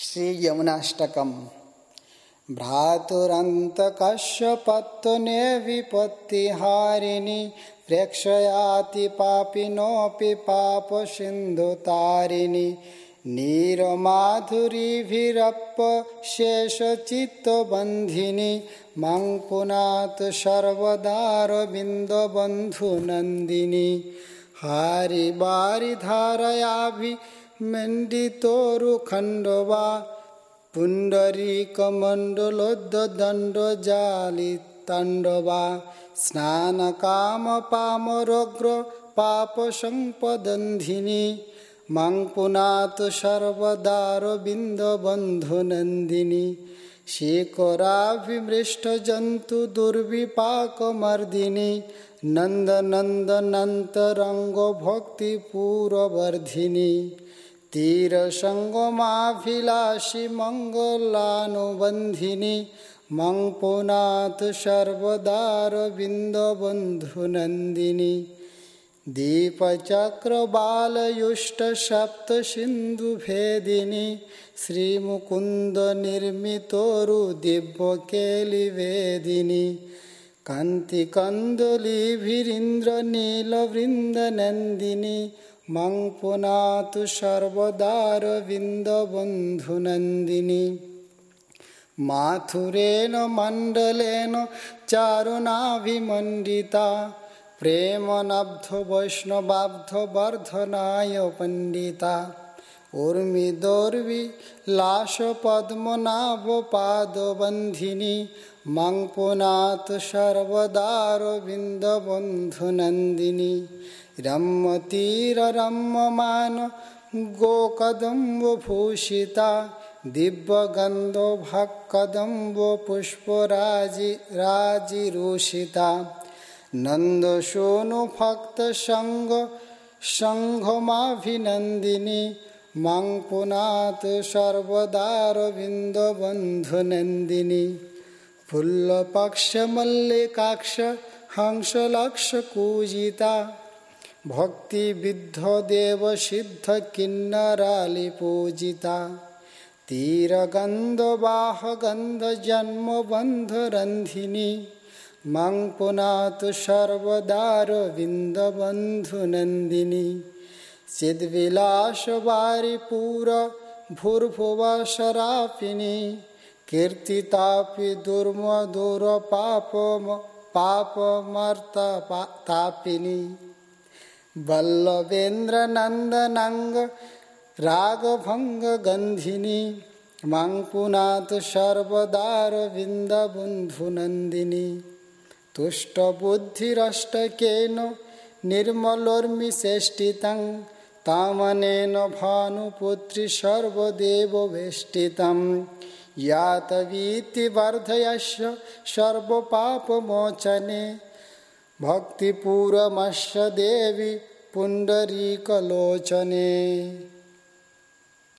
श्री यमुनाष्टकम। भ्रातुरन्तकस्य पत्तने विपत्तिहारिणि प्रेक्षयाति पापिनोऽपि पापसिन्धुतारिणि नीरमाधुरीभिरप्यशेषचित्तबन्धिनि मां पुनातु सर्वदारविन्दबन्धुनन्दिनि हारिबारिधारयाभिमण्डितोरुखण्डवा पुण्डरीकमण्डलोद्दण्डजालिताण्डवा स्नानकामपामरोग्र पापसम्पदन्धिनि मां पुनातु सर्वदारविन्दबन्धुनन्दिनि शेखराभिमृष्टजन्तु दुर्विपाकमर्दिनि नन्दनन्दनन्तरङ्गो भक्तिपूरवर्धिनि तीरसङ्गमाभिलाषि मङ्गलानुबन्धिनि मां पुनातु सर्वदारविन्दबन्धुनन्दिनि दीपचक्रबालयुष्टसप्तसिन्धुभेदिनि श्रीमुकुन्दनिर्मितोरुदिव्यकेलिवेदिनि कान्तिकन्दलीभिरीन्द्रनीलवृन्दनन्दिनि मां पुनातु सर्वदारविन्दबन्धुनन्दिनि माथुरेण मण्डलेन चारुणाभिमण्डिता प्रेमनब्धो वैष्णवाब्धवर्धनाय पण्डिता उर्मिदोर्विलासपद्मनाभपादबन्धिनि मां पुनातु सर्वदारविन्दबन्धुनन्दिनि रम्यतीररम्यमान गोकदम्बभूषिता दिव्यगन्धोभक्कदम्बपुष्पराजिरोषिता नन्दशोनुभक्तसङ्घमाभिनन्दिनि मां पुनातु सर्वदारविन्दबन्धुनन्दिनि फुल्लपक्षमल्लिकाक्ष हंसलक्षकूजिता भक्तिविद्धदेवसिद्धकिन्नरालिपूजिता तीरगन्धवाहगन्धजन्मबन्धरन्धिनि मां पुनातु सर्वदारविन्दबन्धुनन्दिनि चिद्विलासवारिपूरभूर्भुवशरापिनि कीर्तितापि दुर्मधुरपापमर्ततापिनि वल्लभेन्द्रनन्दनाङ्ग रागभङ्गगन्धिनि मां पुनातु सर्वदारविन्दबन्धुनन्दिनि तुष्टबुद्धिरष्टकेन निर्मलोर्मिचेष्टितं तामनेन भानुपुत्री सर्वदेववेष्टितं यातवीतिवर्धयस्य सर्वपापमोचने भक्तिपूरमस्य देवी पुण्डरीकलोचने।